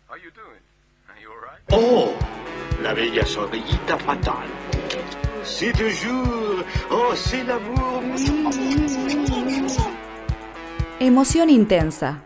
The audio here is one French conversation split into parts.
How you doing? Are you all right? Oh, la bella sonrillita fatal. C'est toujours... Oh, c'est l'amour. Emoción intensa.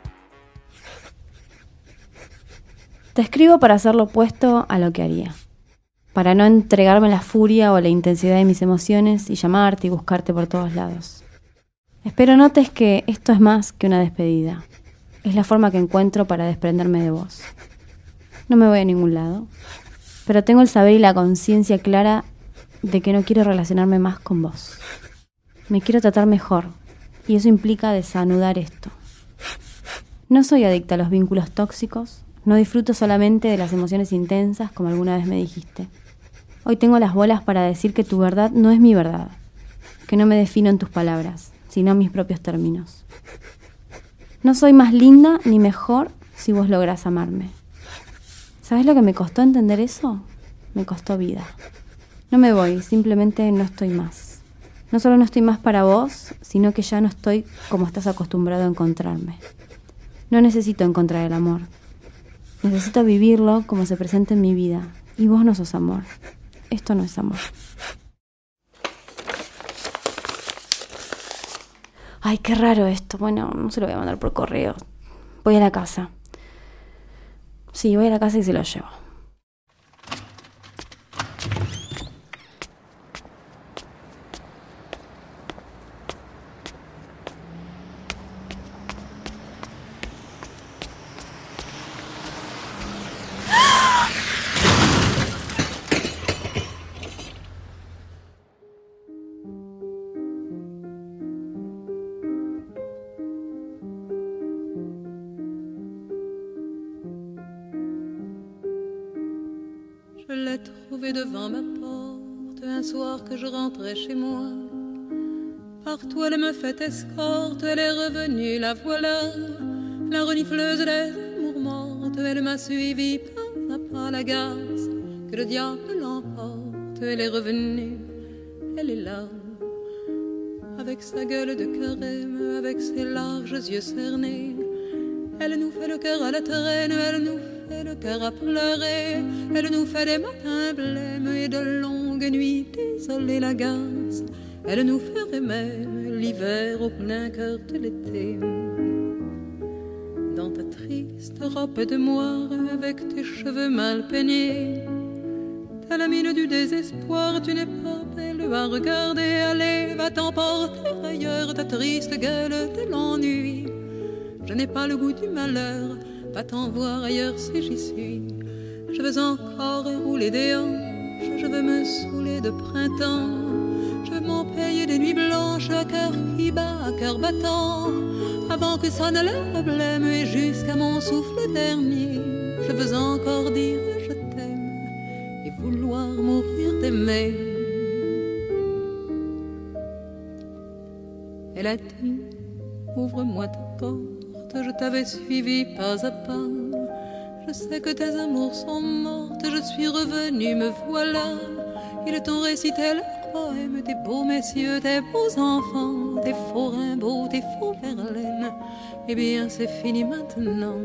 Te escribo para hacer lo opuesto a lo que haría. Para no entregarme la furia o la intensidad de mis emociones y llamarte y buscarte por todos lados. Espero notes que esto es más que una despedida. Es la forma que encuentro para desprenderme de vos. No me voy a ningún lado, pero tengo el saber y la conciencia clara de que no quiero relacionarme más con vos. Me quiero tratar mejor, y eso implica desanudar esto. No soy adicta a los vínculos tóxicos, no disfruto solamente de las emociones intensas como alguna vez me dijiste. Hoy tengo las bolas para decir que tu verdad no es mi verdad, que no me defino en tus palabras, sino en mis propios términos. No soy más linda ni mejor si vos lográs amarme. ¿Sabés lo que me costó entender eso? Me costó vida. No me voy, simplemente no estoy más. No solo no estoy más para vos, sino que ya no estoy como estás acostumbrado a encontrarme. No necesito encontrar el amor. Necesito vivirlo como se presenta en mi vida. Y vos no sos amor. Esto no es amor. Ay, qué raro esto. Bueno, no se lo voy a mandar por correo. Voy a la casa. Sí, voy a la casa y se lo llevo. Je l'ai trouvé devant ma porte un soir que je rentrais chez moi. Partout elle me fait escorte, elle est revenue, la voilà, la renifleuse des amours mortes. Elle m'a suivi pas à pas, la garce, que le diable l'emporte. Elle est revenue, elle est là, avec sa gueule de carême, avec ses larges yeux cernés. Elle nous fait le cœur à la traîne, elle nous fait le cœur à pleurer. Elle nous fait des matins blêmes et de longues nuits désolées, la garce. Elle nous ferait même l'hiver au plein cœur de l'été. Dans ta triste robe de moire, avec tes cheveux mal peignés, t'as la mine du désespoir, tu n'es pas belle à regarder. Allez, va t'emporter ailleurs, ta triste gueule de l'ennui. Je n'ai pas le goût du malheur, va t'en voir ailleurs si j'y suis. Je veux encore rouler des hanches, je veux me saouler de printemps. Je veux m'en payer des nuits blanches, à cœur qui bat, à cœur battant. Avant que sonne le blême et jusqu'à mon souffle dernier, je veux encore dire je t'aime et vouloir mourir d'aimer. Elle a dit, ouvre-moi ta porte. Je t'avais suivi pas à pas. Je sais que tes amours sont mortes. Je suis revenue, me voilà. Ils t'ont récité le poème. Tes beaux messieurs, tes beaux enfants, tes faux rimbaud, tes faux Verlaine. Eh bien c'est fini maintenant.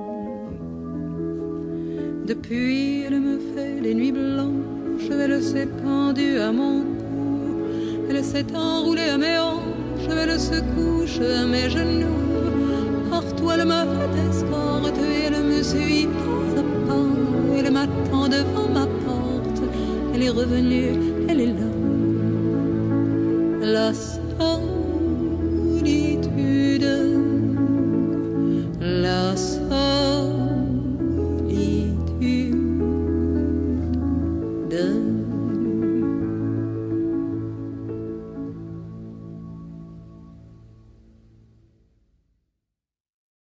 Depuis elle me fait les nuits blanches. Elle s'est pendue à mon cou. Elle s'est enroulée à mes hanches. Elle se couche à mes genoux. Partout elle m'a fait escorte et elle me suit pas à pas. Elle m'attend devant ma porte. Elle est revenue, elle est là. La solitude, la solitude.